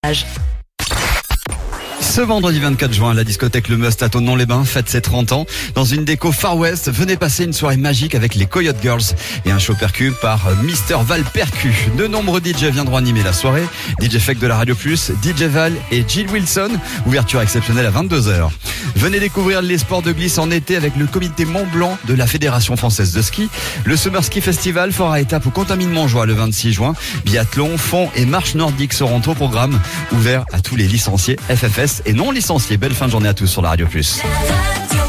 Ce vendredi 24 juin, la discothèque Le Must à Thonon-les-Bains fête ses 30 ans. Dans une déco Far West, venez passer une soirée magique avec les Coyote Girls et un show percu par Mr Val Percu. De nombreux DJ viendront animer la soirée. DJ Fake de la Radio Plus, DJ Val et Jill Wilson. Ouverture exceptionnelle à 22h. Venez découvrir les sports de glisse en été avec le comité Mont Blanc de la Fédération Française de Ski. Le Summer Ski Festival fera étape au Contamine-Montjoie le 26 juin. Biathlon, fond et marche nordique seront au programme. Ouvert à tous les licenciés FFS et non licenciés. Belle fin de journée à tous sur la Radio Plus.